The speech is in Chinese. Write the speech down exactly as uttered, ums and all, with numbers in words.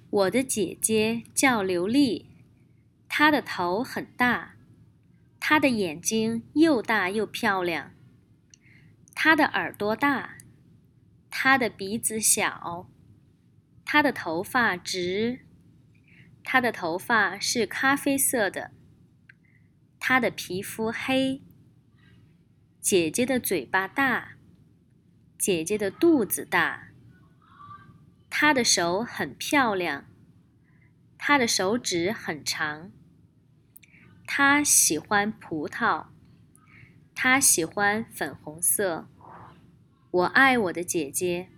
我的姐姐叫刘丽，她的头很大，她的眼睛又大又漂亮，她的耳朵大，她的鼻子小，她的头发直，她的头发是咖啡色的，她的皮肤黑。姐姐的嘴巴大，姐姐的肚子大，她的手很漂亮，她的手指很长。她喜欢葡萄，她喜欢粉红色。我爱我的姐姐。